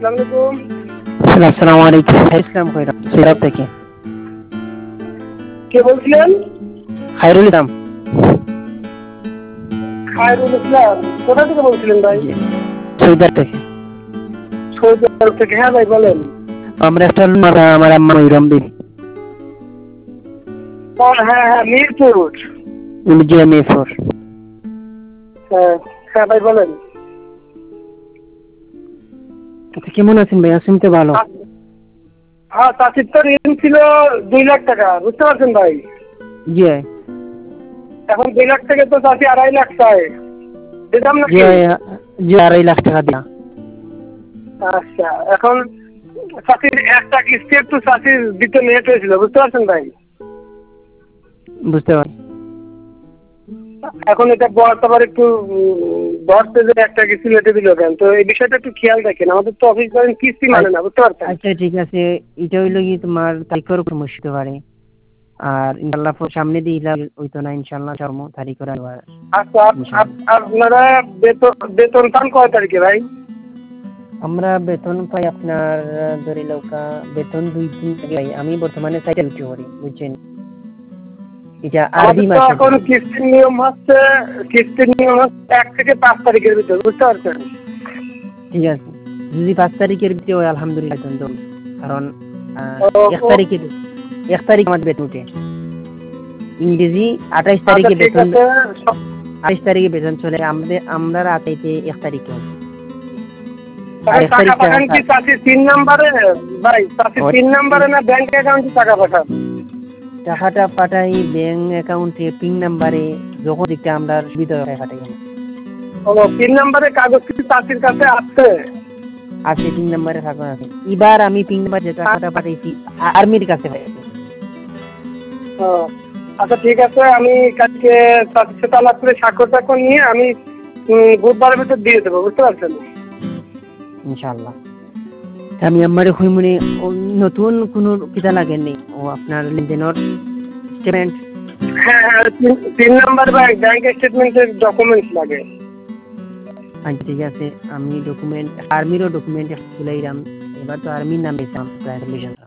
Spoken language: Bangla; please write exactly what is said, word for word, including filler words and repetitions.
আসসালামু আলাইকুম। আসসালামু আলাইকুম। ইসলাম কইরা সিরাপ থেকে। কে বলছিলেন? খায়রুল ইসলাম। খায়রুল ইসলাম। কোথা থেকে বলছিলেন ভাই? জি। সৌদার থেকে। সৌদি আরব থেকে। হ্যাঁ ভাই বলেন। আমরা একটা আমার আম্মা ময়ূরম বিবি। ও হ্যাঁ হ্যাঁ মিরপুর। জি মিরপুর। হ্যাঁ হ্যাঁ ভাই বলেন। আচ্ছা কেমন আছেন ভাই? আছেন তো ভালো। হ্যাঁ চাচির তো ঋণ ছিল দুই লাখ টাকা, বুঝতে পারছেন ভাই? জি এখন দুই লাখ থেকে তো চাচি আড়াই লাখ চায়, দিতাম জি নাকি? জি আড়াই লাখ টাকা দিয়া। আচ্ছা এখন চাচির একটা কিস্তি একটু চাচির দিতে লেট হয়েছিল, বুঝতে পারছেন ভাই? বুঝতে পারি। এখন এটা বরাদ্দ আবার একটু দশ পেজের একটা কিস্তি লেটে দিল কেন, তো এই বিষয়টা একটু খেয়াল রাখেন। আমাদের তো অফিস করেন কিস্তি মানে না, বুঝতে পারছেন? আচ্ছা ঠিক আছে, এটা হইলো কি তোমার তারিখের উপর মুশতে পারে। আর ইনশাআল্লাহ সামনে দিয়ে হইতো না, ইনশাআল্লাহ চর্ম তারিখ করে। আচ্ছা আপনারা বেতন বেতন পান কয় তারিখে ভাই? আমরা বেতন পাই আপনার ধরে লৌকা বেতন দুই দিন থেকে পাই। আমি বর্তমানে সাইটে ডিউটি করি, বুঝছেন? এটা আরবি আমাদের তো মাসে এখন কিস্তির নিয়ম হচ্ছে কিস্তির নিয়ম হচ্ছে এক থেকে পাঁচ তারিখের ভিতরে, বুঝতে পারছেন? ঠিক আছে, যদি পাঁচ তারিখের ভিতরে হয় আলহামদুলিল্লাহ তো, কারণ এক তারিখে এক তারিখ আমাদের বেতন উঠে। ইংরেজি আঠাইশ তারিখে বেতন, আঠাইশ তারিখে বেতন চলে আমাদের। আমরা রাতাইতে এক তারিখে আর এক টাকা তারিখ পাঠান কি চাষির তিন নাম্বারে ভাই? চাষির তিন নাম্বারে না ব্যাংক অ্যাকাউন্টে টাকা পাঠান? টাকাটা পাঠাই ব্যাংক অ্যাকাউন্টে পিন নাম্বারে, যখন দেখতে আমরা সুবিধা হয় পাঠাই। ও তিন নাম্বারে কাগজ কি চাষির কাছে আছে? আছে, পিন নাম্বারে কাগজ আছে। এবার আমি পিন নাম্বার যে টাকাটা পাঠাইছি আর্মির কাছে পাইছি। ও আচ্ছা ঠিক আছে, আমি কালকে চাষির সাথে আলাপ করে স্বাক্ষর টাক্ষর নিয়ে আমি বুধবারের ভিতর দিয়ে দেবো, বুঝতে পারছেন? ইনশাআল্লাহ। আমি আমার হইমনে নতুন কোনো কিতা লাগেননি ও আপনার লেনদেনের স্টেটমেন্ট। হ্যাঁ হ্যাঁ তিন নাম্বার ব্যাংক ব্যাংক স্টেটমেন্টের ডকুমেন্টস লাগে। আচ্ছা ঠিক আছে, আমি ডকুমেন্ট আর্মিরও ডকুমেন্ট তুলাইলাম। এবার তো আর্মির নাম পেয়েছিলাম প্রায়